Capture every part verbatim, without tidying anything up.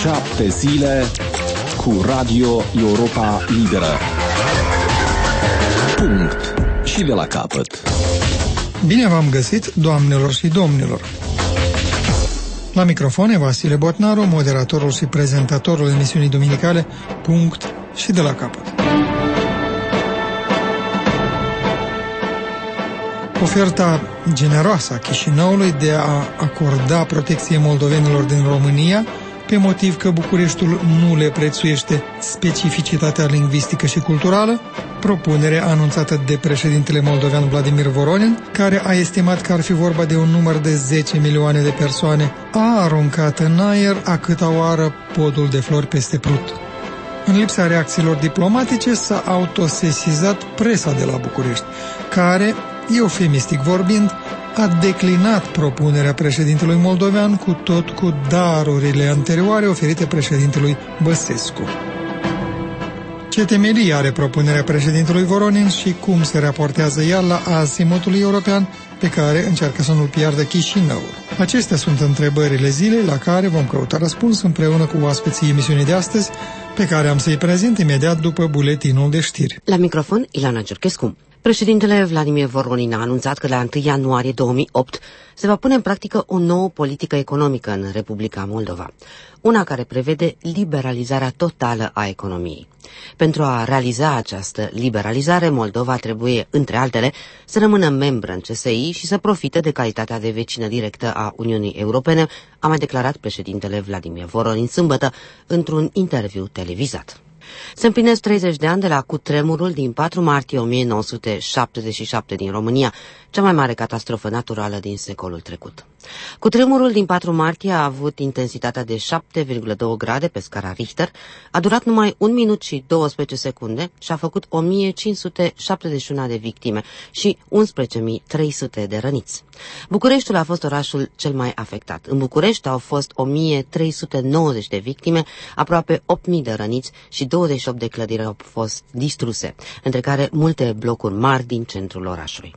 Șapte zile cu Radio Europa Liberă. Punct. Și de la capăt. Bine v-am găsit, doamnelor și domnilor. La microfon Vasile Botnaru, moderatorul și prezentatorul emisiunii duminicale Punct și de la capăt. Oferta generoasă a Chișinăului de a acorda protecție moldovenilor din România, pe motiv că Bucureștiul nu le prețuiește specificitatea lingvistică și culturală, propunere anunțată de președintele moldovean Vladimir Voronin, care a estimat că ar fi vorba de un număr de zece milioane de persoane, a aruncat în aer a câta oară podul de flori peste Prut. În lipsa reacțiilor diplomatice s-a autosesizat presa de la București, care, eufemistic vorbind, a declinat propunerea președintelui moldovean cu tot cu darurile anterioare oferite președintelui Băsescu. Ce temelii are propunerea președintelui Voronin și cum se raportează ea la azimutul european pe care încearcă să nu-l piardă Chișinăul? Acestea sunt întrebările zilei la care vom căuta răspuns împreună cu oaspeții emisiunii de astăzi, pe care am să-i prezint imediat după buletinul de știri. La microfon, Ilana Ciurchescu. Președintele Vladimir Voronin a anunțat că la întâi ianuarie două mii opt se va pune în practică o nouă politică economică în Republica Moldova, una care prevede liberalizarea totală a economiei. Pentru a realiza această liberalizare, Moldova trebuie, între altele, să rămână membră în C S I și să profite de calitatea de vecină directă a Uniunii Europene, a mai declarat președintele Vladimir Voronin sâmbătă într-un interviu televizat. Se împlinesc treizeci de ani de la cutremurul din patru martie o mie nouă sute șaptezeci și șapte din România, cea mai mare catastrofă naturală din secolul trecut. Cutremurul din patru martie a avut intensitatea de șapte virgulă doi grade pe scara Richter, a durat numai un minut și douăsprezece secunde și a făcut o mie cinci sute șaptezeci și unu de victime și unsprezece mii trei sute de răniți. Bucureștiul a fost orașul cel mai afectat. În București au fost o mie trei sute nouăzeci de victime, aproape opt mii de răniți și douăzeci și opt de clădiri au fost distruse, între care multe blocuri mari din centrul orașului.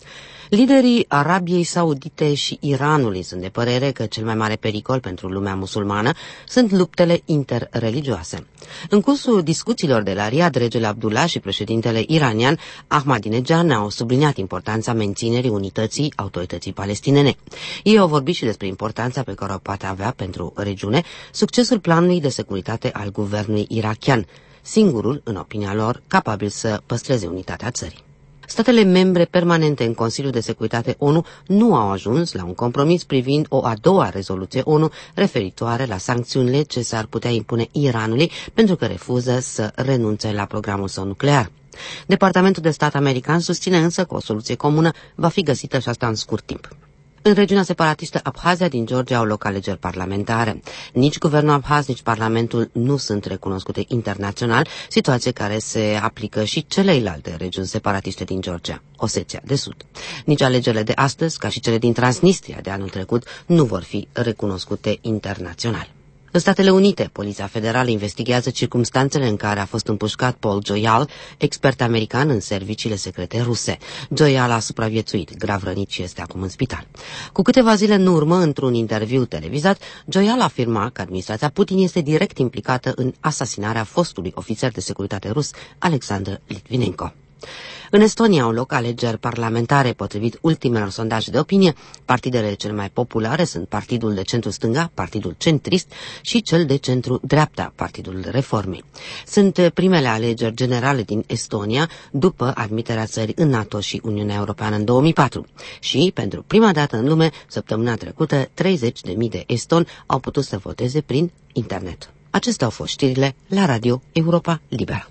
Liderii Arabiei Saudite și Iranului sunt de părere că cel mai mare pericol pentru lumea musulmană sunt luptele interreligioase. În cursul discuțiilor de la Riyadh, regele Abdullah și președintele iranian Ahmadinejad au subliniat importanța menținerii unității autorității palestinene. Ei au vorbit și despre importanța pe care o poate avea pentru regiune succesul planului de securitate al guvernului irakian, singurul, în opinia lor, capabil să păstreze unitatea țării. Statele membre permanente în Consiliul de Securitate ONU nu au ajuns la un compromis privind o a doua rezoluție ONU referitoare la sancțiunile ce s-ar putea impune Iranului pentru că refuză să renunțe la programul său nuclear. Departamentul de Stat american susține însă că o soluție comună va fi găsită și asta în scurt timp. În regiunea separatistă Abhazia din Georgia au loc alegeri parlamentare. Nici guvernul abhaz, nici parlamentul nu sunt recunoscute internațional, situație care se aplică și celeilalte regiuni separatiste din Georgia, Osetia de Sud. Nici alegerile de astăzi, ca și cele din Transnistria de anul trecut, nu vor fi recunoscute internațional. În Statele Unite, Poliția Federală investigează circumstanțele în care a fost împușcat Paul Gioial, expert american în serviciile secrete ruse. Gioial a supraviețuit, grav rănit și este acum în spital. Cu câteva zile în urmă, într-un interviu televizat, Gioial afirma că administrația Putin este direct implicată în asasinarea fostului ofițer de securitate rus, Alexandru Litvinenko. În Estonia au loc alegeri parlamentare. Potrivit ultimelor sondaje de opinie, partidele cele mai populare sunt Partidul de Centru-Stânga, Partidul Centrist și cel de Centru-Dreapta, Partidul Reformei. Sunt primele alegeri generale din Estonia după admiterea țării în NATO și Uniunea Europeană în două mii patru. Și, pentru prima dată în lume, săptămâna trecută, treizeci de mii de estoni au putut să voteze prin internet. Acestea au fost știrile la Radio Europa Liberă.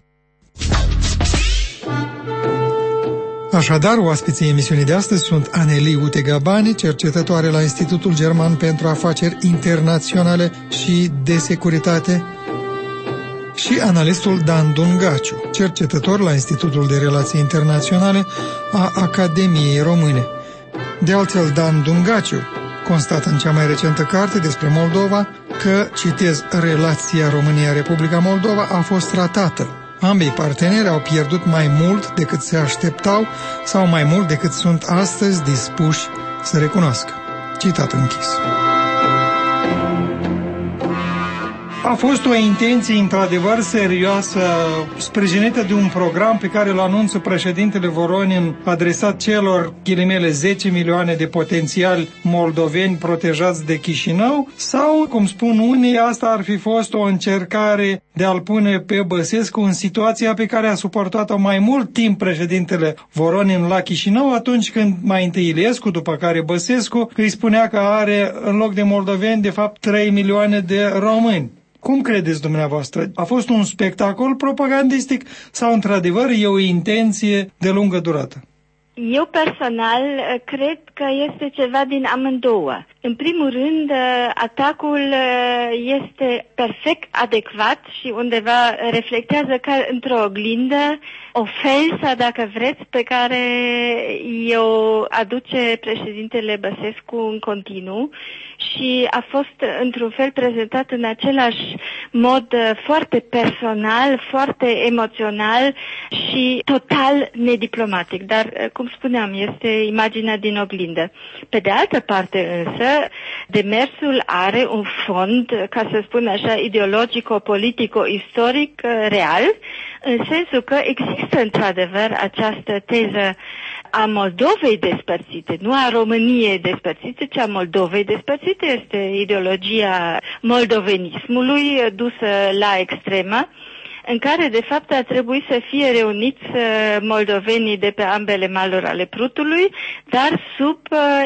Așadar, oaspeții emisiunii de astăzi sunt Aneli Utegabani, cercetătoare la Institutul German pentru Afaceri Internaționale și de Securitate, și analistul Dan Dungaciu, cercetător la Institutul de Relații Internaționale a Academiei Române. De altfel, Dan Dungaciu constată în cea mai recentă carte despre Moldova că, citez, relația România-Republica Moldova a fost ratată. Ambii parteneri au pierdut mai mult decât se așteptau sau mai mult decât sunt astăzi dispuși să recunoască. Citat închis. A fost o intenție într-adevăr serioasă, sprijinită de un program pe care îl anunță președintele Voronin, adresat celor, ghilimele, zece milioane de potențiali moldoveni protejați de Chișinău? Sau, cum spun unii, asta ar fi fost o încercare de a-l pune pe Băsescu în situația pe care a suportat-o mai mult timp președintele Voronin la Chișinău, atunci când mai întâi Iliescu, după care Băsescu, îi spunea că are în loc de moldoveni, de fapt, trei milioane de români. Cum credeți dumneavoastră? A fost un spectacol propagandistic sau într-adevăr e o intenție de lungă durată? Eu personal cred că este ceva din amândouă. În primul rând, atacul este perfect adecvat și undeva reflectează ca într-o oglindă ofensa, dacă vreți, pe care o aduce președintele Băsescu în continuu și a fost într-un fel prezentat în același mod foarte personal, foarte emoțional și total nediplomatic. Dar, cum spuneam, este imaginea din oglindă. Pe de altă parte însă, demersul are un fond, ca să spun așa, ideologico-politico-istoric real, în sensul că există într-adevăr această teză a Moldovei despărțite, nu a României despărțite, ci a Moldovei despărțite. Este ideologia moldovenismului dusă la extremă, în care de fapt ar trebui să fie reuniți moldovenii de pe ambele maluri ale Prutului, dar sub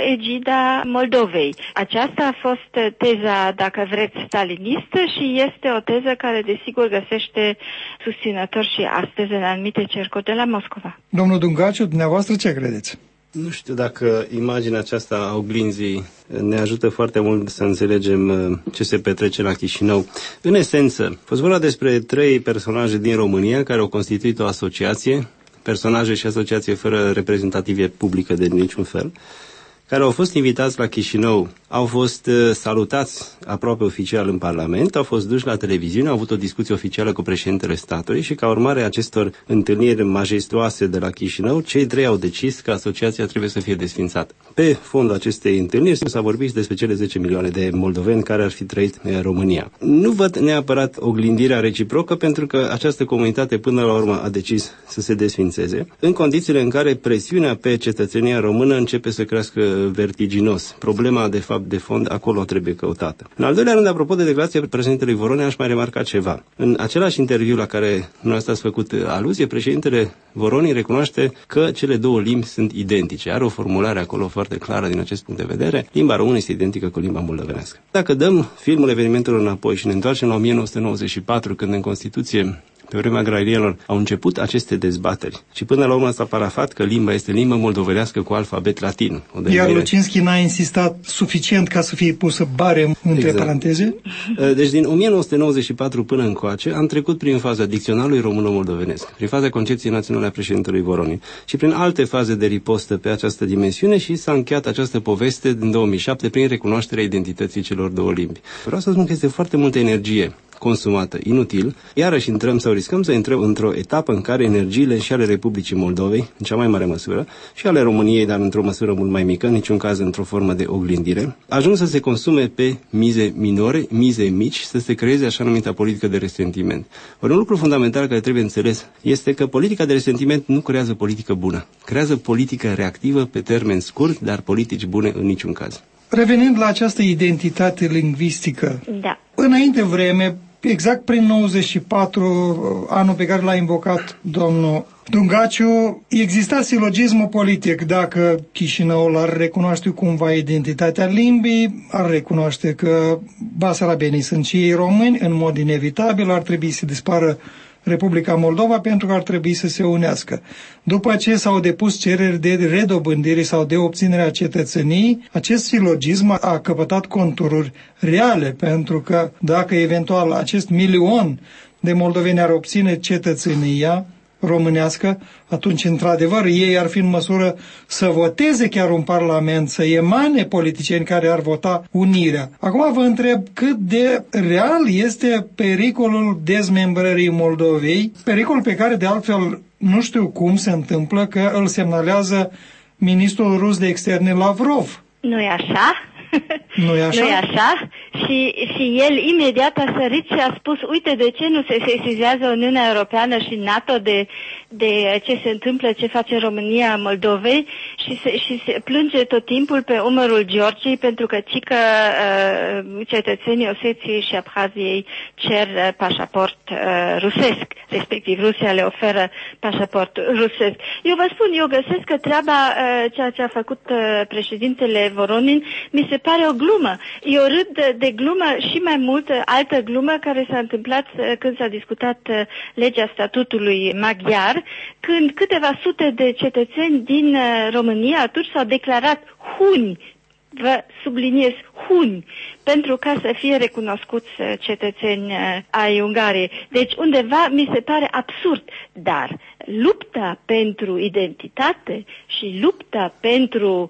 egida Moldovei. Aceasta a fost teza, dacă vreți, stalinistă și este o teză care desigur găsește susținători și astăzi în anumite cercuri de la Moscova. Domnul Dungaciu, dumneavoastră ce credeți? Nu știu dacă imaginea aceasta a oglinzii ne ajută foarte mult să înțelegem ce se petrece la Chișinău. În esență, a fost vorba despre trei personaje din România care au constituit o asociație, personaje și asociație fără reprezentativie publică de niciun fel, care au fost invitați la Chișinău, au fost salutați aproape oficial în Parlament, au fost duși la televiziune, au avut o discuție oficială cu președintele statului și ca urmare a acestor întâlniri majestuoase de la Chișinău, cei trei au decis că asociația trebuie să fie desfințată. Pe fondul acestei întâlniri s-a vorbit despre cele zece milioane de moldoveni care ar fi trăit în România. Nu văd neapărat oglindirea reciprocă pentru că această comunitate până la urmă a decis să se desfințeze, în condițiile în care presiunea pe cetățenia română începe să crească vertiginos. Problema, de fapt, de fond, acolo trebuie căutată. În al doilea rând, apropo de declarația președintelui Voronin, aș mai remarca ceva. În același interviu la care dumneavoastră ați făcut aluzie, președintele Voronin recunoaște că cele două limbi sunt identice. Are o formulare acolo foarte clară din acest punct de vedere. Limba română este identică cu limba moldovenească. Dacă dăm filmul evenimentelor înapoi și ne întoarcem la o mie nouă sute nouăzeci și patru, când în Constituție, pe vremea grailienilor, au început aceste dezbateri și până la urmă s-a parafat că limba este limba moldovenească cu alfabet latin. Iar Lucinski n-a insistat suficient ca să fie pusă bare între exact. paranteze? Deci din o mie nouă sute nouăzeci și patru până încoace am trecut prin faza dicționarului româno-moldovenesc, prin faza concepției naționale a președintelui Voronin și prin alte faze de ripostă pe această dimensiune și s-a încheiat această poveste din două mii șapte prin recunoașterea identității celor două limbi. Vreau să spun că este foarte multă energie consumată inutil, iarăși intrăm sau riscăm să intrăm într-o etapă în care energiile și ale Republicii Moldovei, în cea mai mare măsură, și ale României, dar într-o măsură mult mai mică, în niciun caz într-o formă de oglindire, ajung să se consume pe mize minore, mize mici, să se creeze așa numita politică de resentiment. Ori un lucru fundamental care trebuie înțeles este că politica de resentiment nu creează politică bună. Creează politică reactivă pe termen scurt, dar politici bune în niciun caz. Revenind la această identitate lingvistică, da. Înainte vreme, exact prin nouăzeci și patru, anul pe care l-a invocat domnul Dungaciu, exista silogismul politic. Dacă Chișinăul ar recunoaște cumva identitatea limbii, ar recunoaște că basarabenii sunt și ei români, în mod inevitabil ar trebui să dispară Republica Moldova pentru că ar trebui să se unească. După ce s-au depus cereri de redobândire sau de obținerea cetățeniei, acest silogism a căpătat contururi reale, pentru că dacă eventual acest milion de moldoveni ar obține cetățenia românească, atunci, într-adevăr, ei ar fi în măsură să voteze chiar un parlament, să emane politicieni care ar vota unirea. Acum vă întreb cât de real este pericolul dezmembrării Moldovei, pericol pe care, de altfel, nu știu cum se întâmplă, că îl semnalează ministrul rus de externe Lavrov. Nu-i așa? Nu-i așa? Nu-i așa? și, și el imediat a sărit și a spus, uite de ce nu se sesizează Uniunea Europeană și NATO de, de ce se întâmplă, ce face România Moldovei și se, și se plânge tot timpul pe umărul Georgiei pentru că cică uh, cetățenii Oseției și Abhaziei cer uh, pașaport uh, rusesc, respectiv Rusia le oferă pașaport rusesc. Eu vă spun, eu găsesc că treaba, uh, ceea ce a făcut uh, președintele Voronin, mi se pare o glumă. Eu râd de, de glumă și mai mult altă glumă care s-a întâmplat uh, când s-a discutat uh, legea statutului maghiar, când câteva sute de cetățeni din uh, România atunci s-au declarat huni, vă subliniez, huni, pentru ca să fie recunoscuți uh, cetățeni uh, ai Ungariei. Deci undeva mi se pare absurd, dar lupta pentru identitate și lupta pentru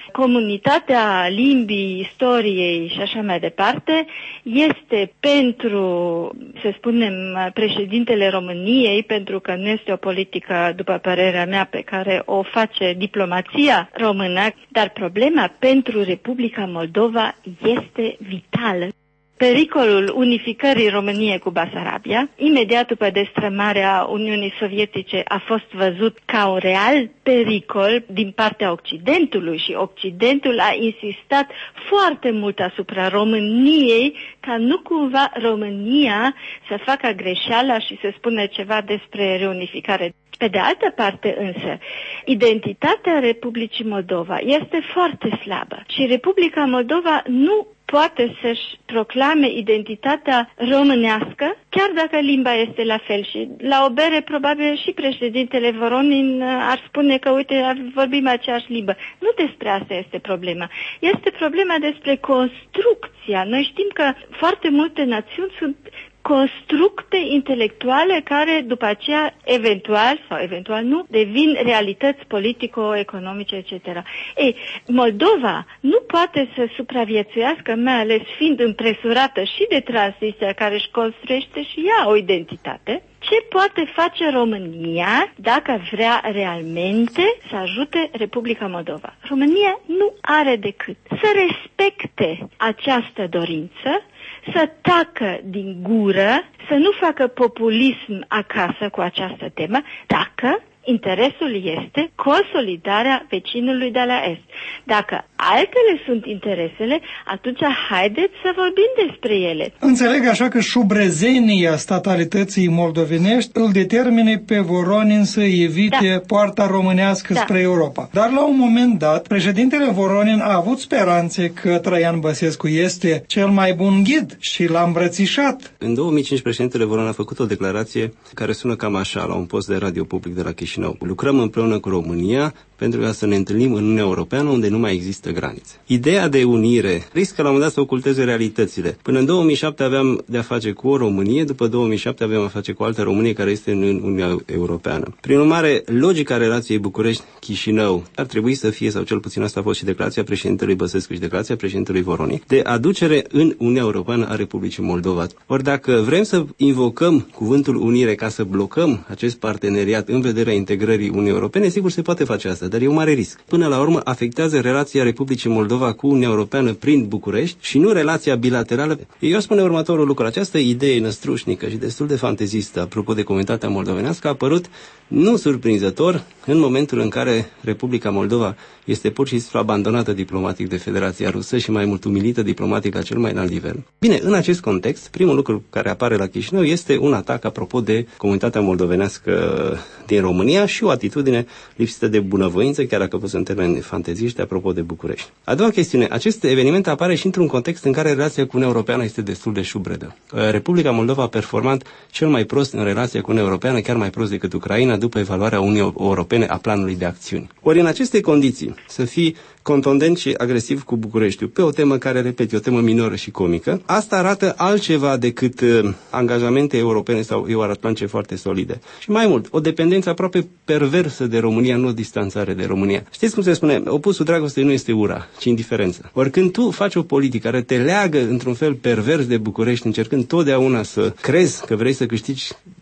comunitatea limbii, istoriei și așa mai departe este pentru, să spunem, președintele României, pentru că nu este o politică, după părerea mea, pe care o face diplomația română, dar problema pentru Republica Moldova este vitală. Pericolul unificării României cu Basarabia, imediat după destrămarea Uniunii Sovietice, a fost văzut ca un real pericol din partea Occidentului și Occidentul a insistat foarte mult asupra României ca nu cumva România să facă greșeala și să spună ceva despre reunificare. Pe de altă parte însă, identitatea Republicii Moldova este foarte slabă și Republica Moldova nu poate să-și proclame identitatea românească, chiar dacă limba este la fel. Și la o bere, probabil și președintele Voronin ar spune că, uite, vorbim aceeași limbă. Nu despre asta este problema. Este problema despre construcția. Noi știm că foarte multe națiuni sunt constructe intelectuale care după aceea eventual sau eventual nu devin realități politico-economice, et cetera. Ei, Moldova nu poate să supraviețuiască, mai ales fiind împresurată și de Transnistria, care își construiește și ea o identitate. Ce poate face România dacă vrea realmente să ajute Republica Moldova? România nu are decât să respecte această dorință, să tacă din gură, să nu facă populism acasă cu această temă, dacă interesul este consolidarea vecinului de la Est. Dacă altele sunt interesele, atunci haideți să vorbim despre ele. Înțeleg așa că șubrezenia statalității moldovenești îl determine pe Voronin să evite da. poarta românească da. spre Europa. Dar la un moment dat, președintele Voronin a avut speranțe că Traian Băsescu este cel mai bun ghid și l-a îmbrățișat. În două mii cinci, președintele Voronin a făcut o declarație care sună cam așa, la un post de radio public de la Chișinău. Lucrăm împreună cu România pentru ca să ne întâlnim în Uniunea Europeană unde nu mai există granițe. Ideea de unire riscă la un moment dat să oculteze realitățile. Până în două mii șapte aveam de-a face cu o Românie, după două mii șapte aveam a face cu o altă Românie care este în Uniunea Europeană. Prin urmare, logica relației București-Chișinău ar trebui să fie, sau cel puțin asta a fost și declarația președintelui Băsescu și declarația președintelui Voronin, de aducere în Uniunea Europeană a Republicii Moldova. Ori dacă vrem să invocăm cuvântul unire ca să blocăm acest parteneriat în vederea integrării Uniunii Europene, sigur se poate face asta, dar e un mare risc. Până la urmă, afectează relația Republicii Moldova cu Uniunea Europeană prin București și nu relația bilaterală. Eu spune următorul lucru. Această idee năstrușnică și destul de fantezistă, apropo de comunitatea moldovenească, a apărut nu surprinzător în momentul în care Republica Moldova este pur și simplu abandonată diplomatic de Federația Rusă și mai mult umilită diplomatic la cel mai înalt nivel. Bine, în acest context, primul lucru care apare la Chișinău este un atac apropo de comunitatea moldovenească din România și o atitudine lipsită de bunăvoință, chiar dacă pus în termeni fanteziști, apropo de București. A doua chestiune, acest eveniment apare și într-un context în care relația cu Uniunea Europeană este destul de șubredă. Republica Moldova a performat cel mai prost în relația cu Uniunea Europeană, chiar mai prost decât Ucraina, după evaluarea Uniunii Europene a planului de acțiuni. Ori în aceste condiții, să fii contundent și agresiv cu Bucureștiul pe o temă care, repet, e o temă minoră și comică, asta arată altceva decât uh, angajamente europene sau euroatlantice foarte solide. Și mai mult, o dependență aproape perversă de România, nu o distanțare de România. Știți cum se spune? Opusul dragostei nu este ura, ci indiferență. Ori când tu faci o politică care te leagă într-un fel pervers de București, încercând totdeauna să crezi că vrei să câștigi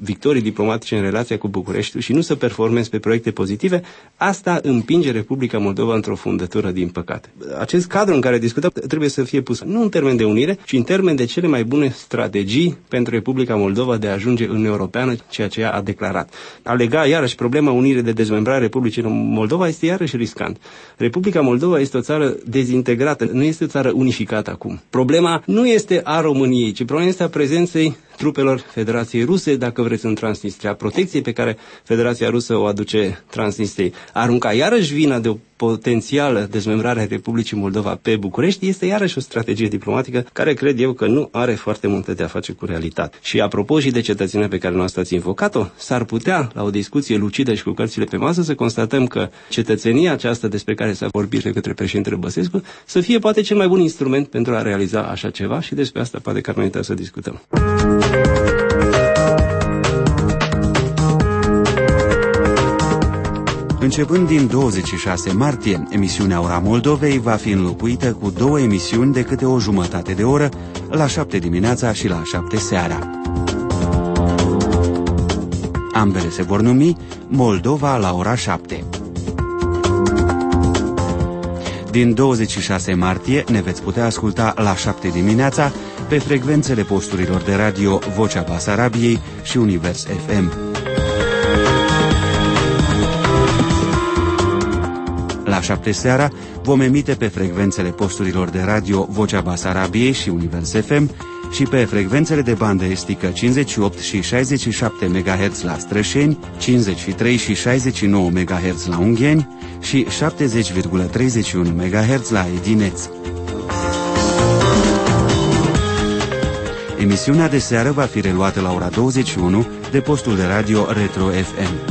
victorii diplomatice în relația cu Bucureștiul și nu să performezi pe proiecte pozitive, asta împinge Republica Moldova într-o fundătură, din păcate. Acest cadru în care discutăm trebuie să fie pus nu în termen de unire, ci în termen de cele mai bune strategii pentru Republica Moldova de a ajunge în Europeană, ceea ce ea a declarat. A lega iarăși problema unirii de dezmembrare Republicii Moldova este iarăși riscant. Republica Moldova este o țară dezintegrată, nu este o țară unificată acum. Problema nu este a României, ci problema este a prezenței trupelor Federației Ruse, dacă vreți, în Transnistria, protecției pe care Federația Rusă o aduce Transnistriei. Arunca iarăși vina de o potențială dezmembrare a Republicii Moldova pe București este iarăși o strategie diplomatică care cred eu că nu are foarte multe de a face cu realitatea. Și apropo și de cetățenia pe care noastră ați invocat-o, s-ar putea, la o discuție lucidă și cu cărțile pe masă, să constatăm că cetățenia aceasta despre care s-a vorbit de către președintele Băsescu să fie poate cel mai bun instrument pentru a realiza așa ceva și despre asta poate că ar merita să discutăm. Începând din douăzeci și șase martie, emisiunea Ora Moldovei va fi înlocuită cu două emisiuni de câte o jumătate de oră, la șapte dimineața și la șapte seara. Ambele se vor numi Moldova la ora șapte. Din douăzeci și șase martie ne veți putea asculta la șapte dimineața pe frecvențele posturilor de radio Vocea Basarabiei și Univers F M. La șapte seara vom emite pe frecvențele posturilor de radio Vocea Basarabiei și Univers F M și pe frecvențele de bandă estică cincizeci și opt și șaizeci și șapte megahertz la Strășeni, cincizeci și trei și șaizeci și nouă megahertz la Ungheni și șaptezeci virgulă treizeci și unu megahertz la Edineț. Emisiunea de seară va fi reluată la ora douăzeci și unu de postul de radio Retro F M.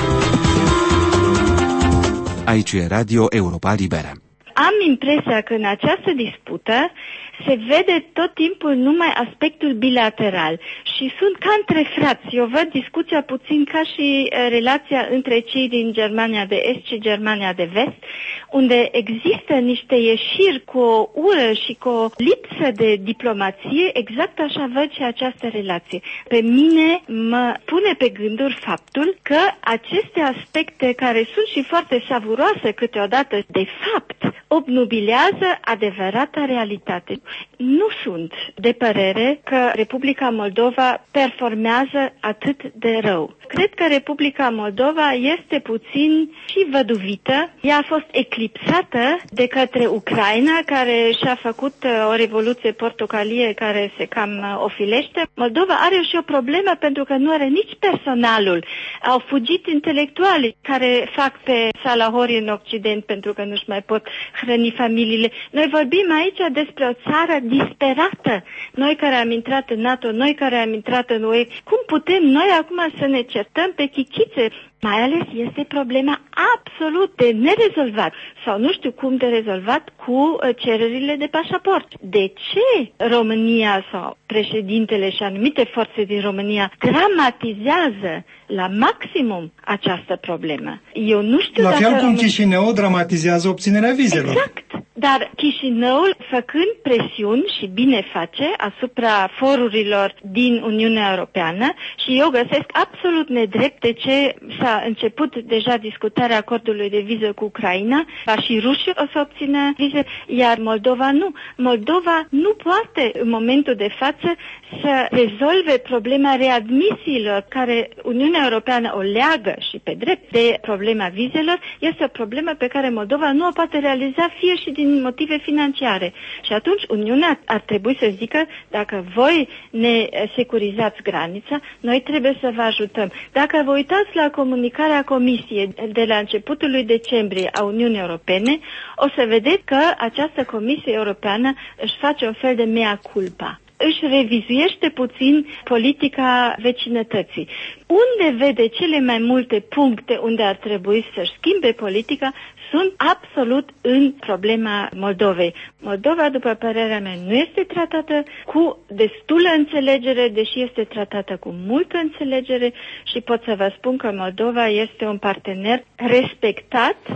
Aici e Radio Europa Liberă. Am impresia că în această dispută se vede tot timpul numai aspectul bilateral și sunt ca între frați. Eu văd discuția puțin ca și relația între cei din Germania de Est și Germania de Vest, unde există niște ieșiri cu o ură și cu o lipsă de diplomație. Exact așa văd și această relație. Pe mine mă pune pe gânduri faptul că aceste aspecte, care sunt și foarte savuroase câteodată, de fapt obnubilează adevărata realitate. Nu sunt de părere că Republica Moldova performează atât de rău. Cred că Republica Moldova este puțin și văduvită. Ea a fost eclipsată de către Ucraina, care și-a făcut o revoluție portocalie care se cam ofilește. Moldova are și o problemă pentru că nu are nici personalul. Au fugit intelectualii care fac pe salahori în Occident pentru că nu-și mai pot hrăni familiile. Noi vorbim aici despre o țară disperată. Noi care am intrat în NATO, noi care am intrat în U E, cum putem noi acum să ne certăm pe chichițe? Mai ales este problema absolut de nerezolvat sau nu știu cum de rezolvat cu cererile de pașaport. De ce România sau președintele și anumite forțe din România dramatizează la maximum această problemă? Eu nu știu la dacă fel cum România... Chișinău dramatizează obținerea vizelor. Exact. Dar Chișinăul, făcând presiuni și bine face asupra forurilor din Uniunea Europeană, și eu găsesc absolut nedrept de ce s-a început deja discutarea acordului de viză cu Ucraina, ca și rușii o să obțină vize, iar Moldova nu. Moldova nu poate în momentul de față să rezolve problema readmisiilor, care Uniunea Europeană o leagă și pe drept de problema vizelor. Este o problemă pe care Moldova nu o poate realiza, fie și din motive financiare. Și atunci Uniunea ar trebui să zică, dacă voi ne securizați granița, noi trebuie să vă ajutăm. Dacă vă uitați la comunicarea Comisiei de la începutul lui decembrie a Uniunii Europene, o să vedeți că această Comisie Europeană își face un fel de mea culpa. Își revizuiește puțin politica vecinătății. Unde vede cele mai multe puncte unde ar trebui să-și schimbe politica sunt absolut în problema Moldovei. Moldova, după părerea mea, nu este tratată cu destulă înțelegere, deși este tratată cu multă înțelegere, și pot să vă spun că Moldova este un partener respectat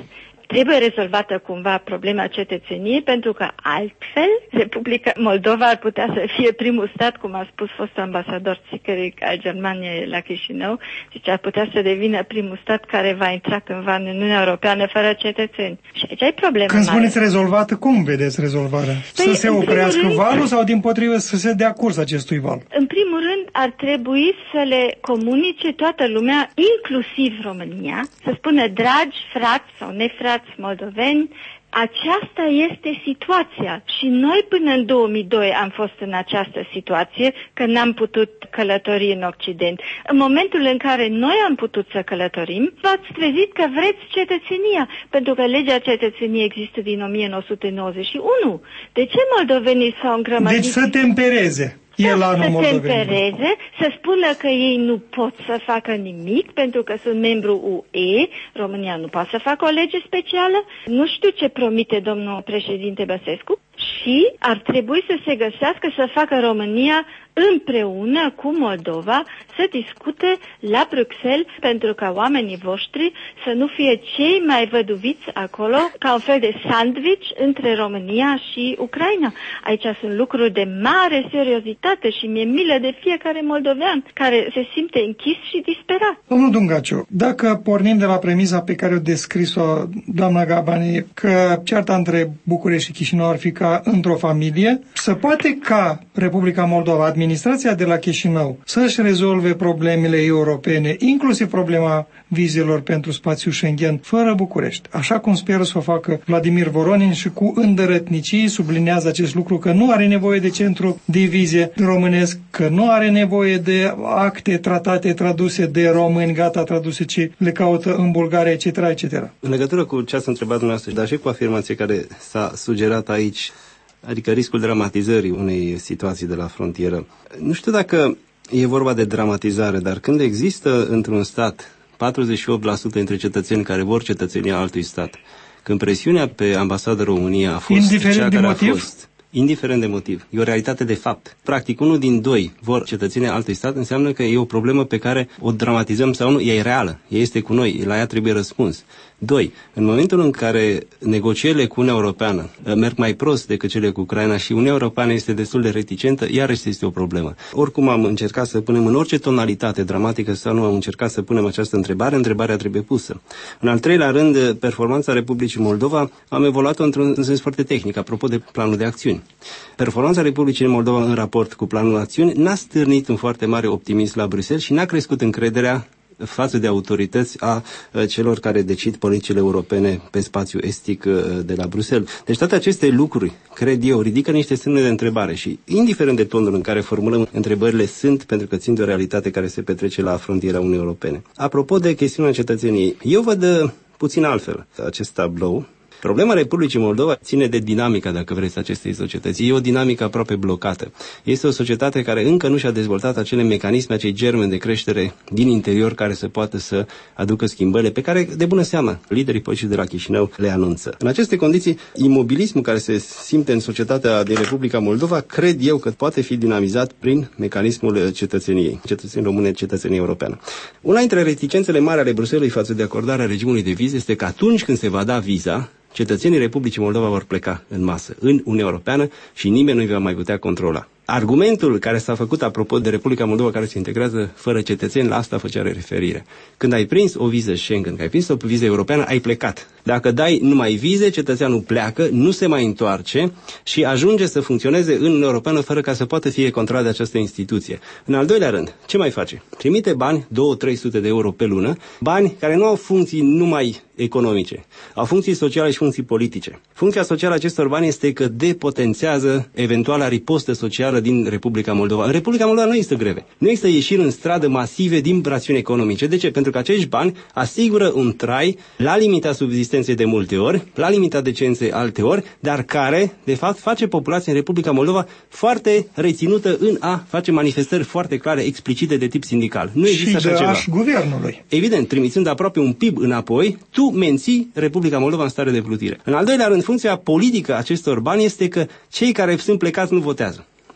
trebuie rezolvată cumva problema cetățeniei, pentru că altfel Republica Moldova ar putea să fie primul stat, cum a spus fostul ambasador Țicăric al Germaniei la Chișinău, deci ar putea să devină primul stat care va intra cândva în Uniunea Europeană fără cetățeni. Și aici ai probleme Când mare. spuneți rezolvată, cum vedeți rezolvarea? Păi, să se oprească rând, valul sau dimpotrivă să se dea curs acestui val? În primul rând ar trebui să le comunice toată lumea, inclusiv România, să spună dragi frați sau nefrați moldoveni, aceasta este situația și noi până în două mii doi am fost în această situație, că n-am putut călători în Occident. În momentul în care noi am putut să călătorim, v-ați trezit că vreți cetățenia, pentru că legea cetățeniei există din o mie nouă sute nouăzeci și unu. De ce moldovenii s-au îngrămădit? Deci să tempereze. El să anul se tempereze, să spună că ei nu pot să facă nimic pentru că sunt membru U E, România nu poate să facă o lege specială, nu știu ce promite domnul președinte Băsescu și ar trebui să se găsească să facă România împreună cu Moldova să discute la Bruxelles pentru ca oamenii voștri să nu fie cei mai văduviți acolo ca un fel de sandwich între România și Ucraina. Aici sunt lucruri de mare seriozitate și mi-e milă de fiecare moldovean care se simte închis și disperat. Domnul Dungaciu, dacă pornim de la premisa pe care o descris-o doamna Gabani, că cearta între București și Chișinău ar fi ca într-o familie, se poate ca Republica Moldova, administrația de la Chișinău, să-și rezolve problemele europene, inclusiv problema vizelor pentru spațiul Schengen, fără București. Așa cum speră să o facă Vladimir Voronin și cu îndărătnicii sublinează acest lucru, că nu are nevoie de centru de vize românesc, că nu are nevoie de acte, tratate traduse de români, gata traduse, ce le caută în Bulgaria, et cetera, et cetera. În legătură cu ce ați întrebat dumneavoastră, dar și cu afirmația care s-a sugerat aici, adică riscul dramatizării unei situații de la frontieră. Nu știu dacă e vorba de dramatizare, dar când există într-un stat patruzeci și opt la sută dintre cetățeni care vor cetățenia altui stat, când presiunea pe ambasada României a fost indiferent cea de care motiv? a fost, indiferent de motiv, e o realitate de fapt. Practic, unul din doi vor cetățenia altui stat, înseamnă că e o problemă pe care o dramatizăm sau nu, ea e reală, ea este cu noi, la ea trebuie răspuns. Doi, în momentul în care negocierile cu Uniunea Europeană merg mai prost decât cele cu Ucraina și Uniunea Europeană este destul de reticentă, iarăși este o problemă. Oricum am încercat să punem în orice tonalitate dramatică sau nu am încercat să punem această întrebare, întrebarea trebuie pusă. În al treilea rând, performanța Republicii Moldova am evoluat-o într-un sens foarte tehnic, apropo de planul de acțiuni. Performanța Republicii Moldova în raport cu planul de acțiuni n-a stârnit un foarte mare optimism la Bruxelles și n-a crescut încrederea față de autorități a celor care decid politicile europene pe spațiu estic de la Bruxelles. Deci toate aceste lucruri, cred eu, ridică niște semne de întrebare și, indiferent de tonul în care formulăm întrebările, sunt pentru că țin de o realitate care se petrece la frontiera Uniunii Europene. Apropo de chestiunea cetățeniei, eu văd puțin altfel acest tablou. Problema Republicii Moldova ține de dinamica, dacă vreți, acestei societăți. E o dinamică aproape blocată. Este o societate care încă nu și-a dezvoltat acele mecanisme, acei germeni de creștere din interior care să poată să aducă schimbările pe care, de bună seamă, liderii politici de la Chișinău le anunță. În aceste condiții, imobilismul care se simte în societatea din Republica Moldova, cred eu că poate fi dinamizat prin mecanismul cetățeniei, cetățenii române, cetățenie europeană. Una dintre reticențele mari ale Bruxellesului față de acordarea regimului de vize este că atunci când se va da viza, cetățenii Republicii Moldova vor pleca în masă în Uniunea Europeană și nimeni nu îi va mai putea controla. Argumentul care s-a făcut apropo de Republica Moldova care se integrează fără cetățeni, la asta făcea referire. Când ai prins o viză Schengen, când ai prins o viză europeană, ai plecat. Dacă dai numai vize, cetățeanul pleacă, nu se mai întoarce și ajunge să funcționeze în Uniunea Europeană fără ca să poată fi controlat de această instituție. În al doilea rând, ce mai face? Trimite bani, două trei sute de euro pe lună, bani care nu au funcții numai economice, au funcții sociale și funcții politice. Funcția socială a acestor bani este că depotențează eventuala ripostă socială din Republica Moldova. În Republica Moldova nu există greve. Nu există ieșiri în stradă masive din rațiuni economice. De ce? Pentru că acești bani asigură un trai la limita subzistenței de multe ori, la limita decenței alte ori, dar care, de fapt, face populația în Republica Moldova foarte reținută în a face manifestări foarte clare, explicite de tip sindical. Nu există și așa ceva. Și guvernului. Evident, trimițând aproape un P I B înapoi, tu menții Republica Moldova în stare de plutire. În al doilea rând, funcția politică a acestor bani este că cei care sunt plecați nu votează.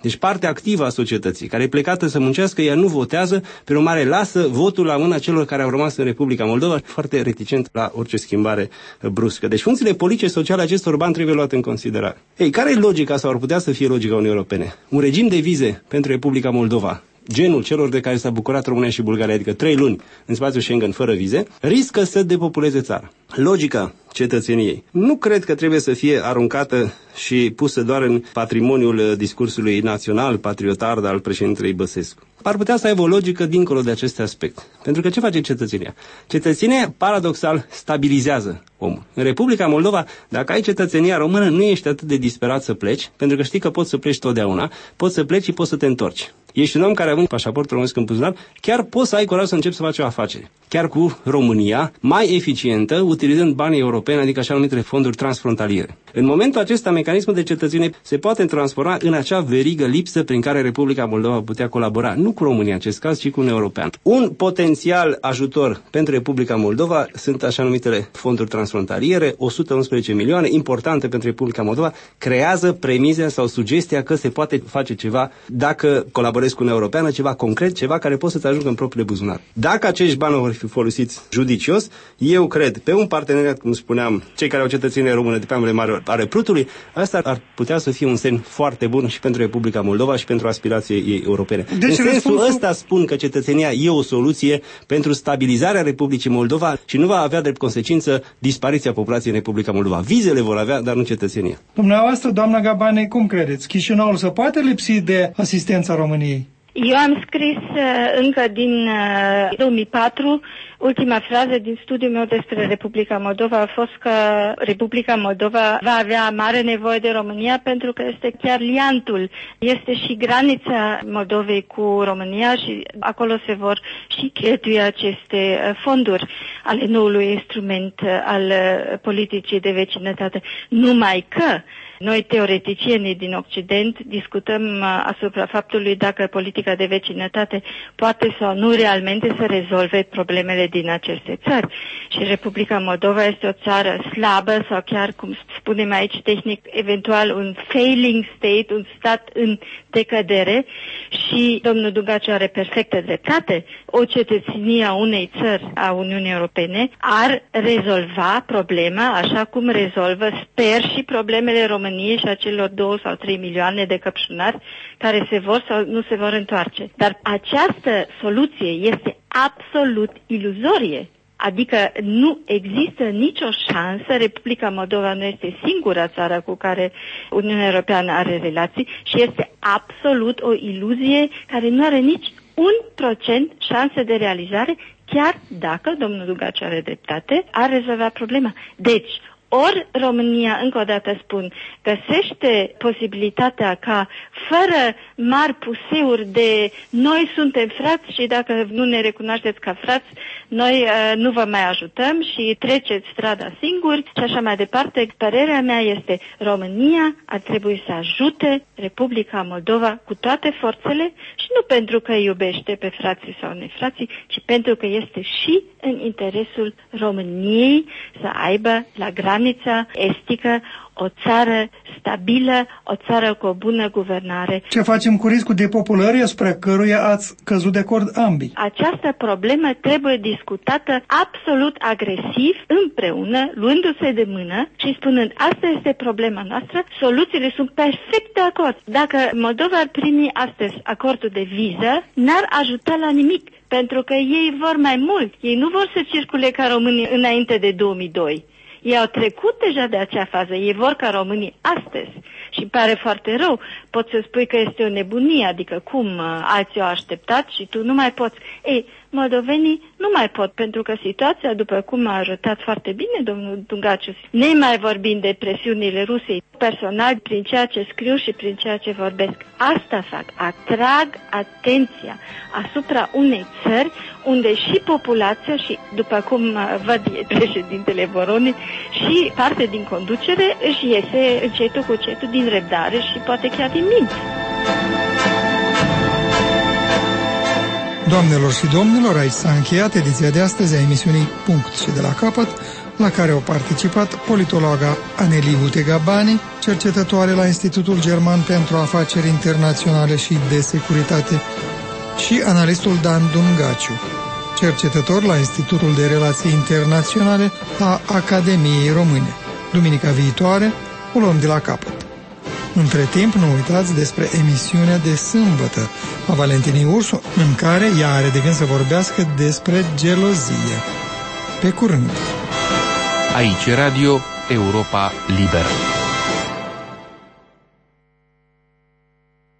Deci partea activă a societății, care e plecată să muncească, ea nu votează, pe urmare lasă votul la mâna celor care au rămas în Republica Moldova, foarte reticent la orice schimbare bruscă. Deci funcțiile politice sociale acestor bani trebuie luate în considerare. Ei, care e logica sau ar putea să fie logica Uniunii Europene? Un regim de vize pentru Republica Moldova, genul celor de care s-a bucurat România și Bulgaria, adică trei luni în spațiul Schengen fără vize, riscă să depopuleze țara. Logica cetățeniei nu cred că trebuie să fie aruncată și pusă doar în patrimoniul discursului național, patriotar al președintelui Băsescu. Ar putea să aibă o logică dincolo de acest aspect. Pentru că ce face cetățenia? Cetățenia, paradoxal, stabilizează omul. În Republica Moldova, dacă ai cetățenia română, nu ești atât de disperat să pleci, pentru că știi că poți să pleci totdeauna, poți să pleci și poți să te întorci. Ești un om care, având pașaport românesc în buzunar, chiar poți să ai curaj să începi să faci o afacere. Chiar cu România, mai eficientă, utilizând banii europeni, adică așa numitele fonduri transfrontaliere. În momentul acesta, mecanismul de cetățenie se poate transforma în acea verigă lipsă prin care Republica Moldova putea colabora, nu cu România în acest caz, ci cu Uniunea Europeană. Un potențial ajutor pentru Republica Moldova sunt așa numitele fonduri transfrontaliere, o sută unsprezece milioane, importante pentru Republica Moldova, creează premiza sau sugestia că se poate face ceva dacă colaborezi cu Uniunea Europeană, ceva concret, ceva care poate să-ți ajungă în propriile buzunar. Dacă acești bani vor fi folosiți judicios, eu cred, pe un parteneriat, cum spuneam, cei care au cetățenie română de pe ambele mari ale Prutului, asta ar putea să fie un semn foarte bun și pentru Republica Moldova și pentru aspirațiile ei europene. Deci, în sensul răspunsul... ăsta spun că cetățenia e o soluție pentru stabilizarea Republicii Moldova și nu va avea drept consecință dispariția populației în Republica Moldova. Vizele vor avea, dar nu cetățenia. Dumneavoastră, doamna Gabane, cum credeți? Chișinăul se poate lipsi de asistența României? Eu am scris încă din două mii patru, ultima frază din studiul meu despre Republica Moldova a fost că Republica Moldova va avea mare nevoie de România pentru că este chiar liantul, este și granița Moldovei cu România și acolo se vor și cheltui aceste fonduri ale noului instrument al politicii de vecinătate. Numai că noi, teoreticienii din Occident, discutăm asupra faptului dacă politica de vecinătate poate sau nu realmente să rezolve problemele din aceste țări. Și Republica Moldova este o țară slabă sau chiar, cum spunem aici tehnic, eventual un failing state, un stat în decădere și domnul Dugaciu are perfectă dreptate. O cetățenie a unei țări a Uniunii Europene ar rezolva problema așa cum rezolvă, sper, și problemele României și a celor două sau trei milioane de căpșunari care se vor sau nu se vor întoarce. Dar această soluție este absolut iluzorie. Adică nu există nicio șansă, Republica Moldova nu este singura țară cu care Uniunea Europeană are relații și este absolut o iluzie care nu are nici un procent șanse de realizare, chiar dacă, domnul Dugaciu are dreptate, ar rezolva problema. Deci, ori România, încă o dată spun, găsește posibilitatea ca, fără mari puseuri de noi suntem frați și dacă nu ne recunoașteți ca frați, noi uh, nu vă mai ajutăm și treceți strada singuri și așa mai departe. Părerea mea este, România ar trebui să ajute Republica Moldova cu toate forțele și nu pentru că iubește pe frații sau nefrații, ci pentru că este și în interesul României să aibă la granița estică o țară stabilă, o țară cu o bună guvernare. Ce facem cu riscul depopulării asupra căruia ați căzut de acord ambii? Această problemă trebuie discutată absolut agresiv, împreună, luându-se de mână și spunând, asta este problema noastră, soluțiile sunt perfect de acord. Dacă Moldova ar primi astăzi acordul de viză, n-ar ajuta la nimic, pentru că ei vor mai mult. Ei nu vor să circule ca românii înainte de două mii doi. Ei au trecut deja de acea fază, ei vor ca românii astăzi și pare foarte rău. Poți să spui că este o nebunie, adică cum alții au așteptat și tu nu mai poți. Ei, moldovenii nu mai pot, pentru că situația, după cum a arătat foarte bine domnul Dugaciu, nemai vorbind de presiunile Rusiei, personal, prin ceea ce scriu și prin ceea ce vorbesc, asta fac, atrag atenția asupra unei țări unde și populația și, după cum văd președintele Voroni, și parte din conducere își iese încetul cu încetul din răbdare și poate chiar din minți. Doamnelor și domnilor, aici s-a încheiat ediția de astăzi a emisiunii Punct și de la capăt. la care au participat politologa Aneli Utegabani, cercetătoare la Institutul German pentru Afaceri Internaționale și de Securitate, și analistul Dan Dungaciu, cercetător la Institutul de Relații Internaționale a Academiei Române. Duminica viitoare o luăm de la capăt. Între timp, nu uitați despre emisiunea de sâmbătă a Valentinei Ursu, în care ea are de gând să vorbească despre gelozie. Pe curând! Aici Radio Europa Liberă.